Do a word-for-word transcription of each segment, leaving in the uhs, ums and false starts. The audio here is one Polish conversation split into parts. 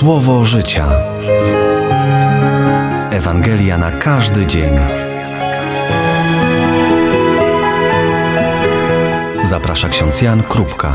Słowo życia. Ewangelia na każdy dzień. Zaprasza ksiądz Jan Krupka.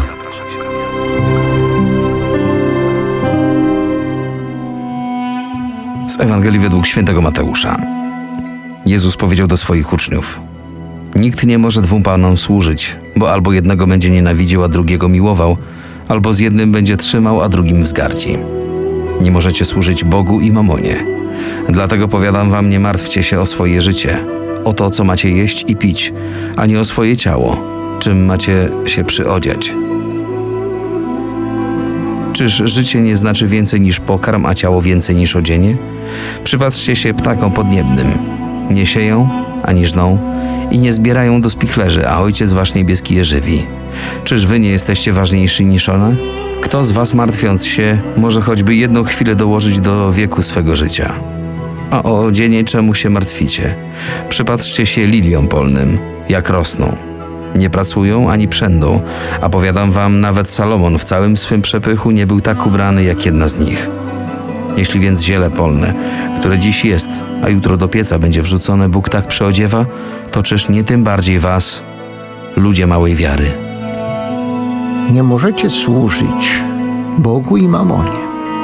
Z Ewangelii według świętego Mateusza. Jezus powiedział do swoich uczniów: nikt nie może dwóm panom służyć, bo albo jednego będzie nienawidził, a drugiego miłował, albo z jednym będzie trzymał, a drugim wzgardzi. Nie możecie służyć Bogu i mamonie. Dlatego powiadam wam, nie martwcie się o swoje życie, o to, co macie jeść i pić, ani o swoje ciało, czym macie się przyodziać. Czyż życie nie znaczy więcej niż pokarm, a ciało więcej niż odzienie? Przypatrzcie się ptakom podniebnym. Nie sieją, ani żną i nie zbierają do spichlerzy, a Ojciec Wasz niebieski je żywi. Czyż wy nie jesteście ważniejsi niż one? Kto z was, martwiąc się, może choćby jedną chwilę dołożyć do wieku swego życia? A o odzienie czemu się martwicie? Przypatrzcie się liliom polnym, jak rosną. Nie pracują ani przędą, a powiadam wam, nawet Salomon w całym swym przepychu nie był tak ubrany jak jedna z nich. Jeśli więc ziele polne, które dziś jest, a jutro do pieca będzie wrzucone, Bóg tak przyodziewa, to czyż nie tym bardziej was, ludzie małej wiary? Nie możecie służyć Bogu i mamonie.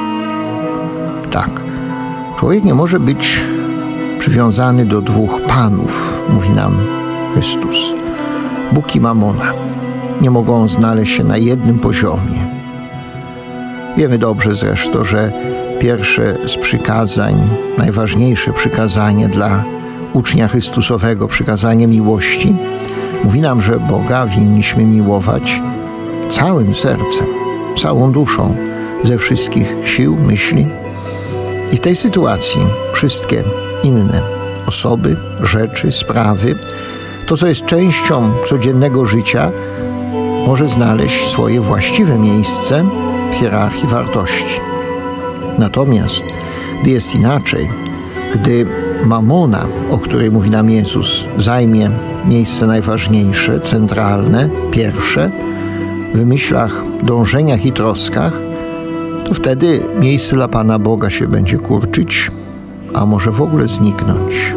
Tak, człowiek nie może być przywiązany do dwóch panów, mówi nam Chrystus. Bóg i mamona nie mogą znaleźć się na jednym poziomie. Wiemy dobrze zresztą, że pierwsze z przykazań, najważniejsze przykazanie dla ucznia Chrystusowego, przykazanie miłości, mówi nam, że Boga winniśmy miłować całym sercem, całą duszą, ze wszystkich sił, myśli. I w tej sytuacji wszystkie inne osoby, rzeczy, sprawy, to, co jest częścią codziennego życia, może znaleźć swoje właściwe miejsce w hierarchii wartości. Natomiast gdy jest inaczej, gdy mamona, o której mówi nam Jezus, zajmie miejsce najważniejsze, centralne, pierwsze, w myślach, dążeniach i troskach, to wtedy miejsce dla Pana Boga się będzie kurczyć, a może w ogóle zniknąć.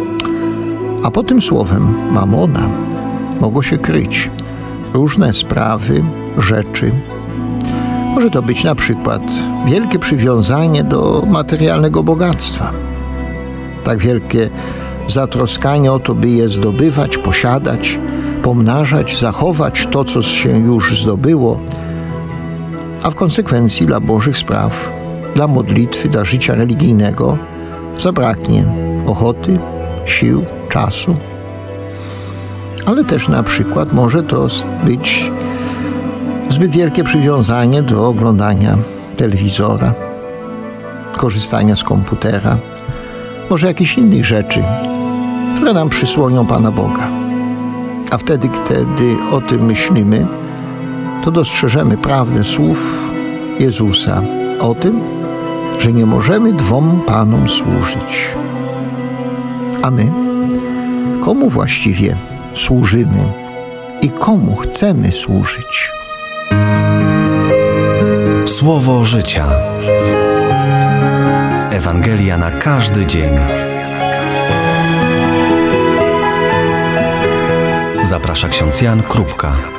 A pod tym słowem mamona mogą się kryć różne sprawy, rzeczy. Może to być na przykład wielkie przywiązanie do materialnego bogactwa. Tak wielkie zatroskanie o to, by je zdobywać, posiadać, pomnażać, zachować to, co się już zdobyło, a w konsekwencji dla Bożych spraw, dla modlitwy, dla życia religijnego zabraknie ochoty, sił, czasu. Ale też na przykład może to być zbyt wielkie przywiązanie do oglądania telewizora, korzystania z komputera, może jakichś innych rzeczy, które nam przysłonią Pana Boga. A wtedy, kiedy o tym myślimy, to dostrzeżemy prawdę słów Jezusa o tym, że nie możemy dwom Panom służyć. A my? Komu właściwie służymy i komu chcemy służyć? Słowo życia. Ewangelia na każdy dzień. Zaprasza ksiądz Jan Krupka.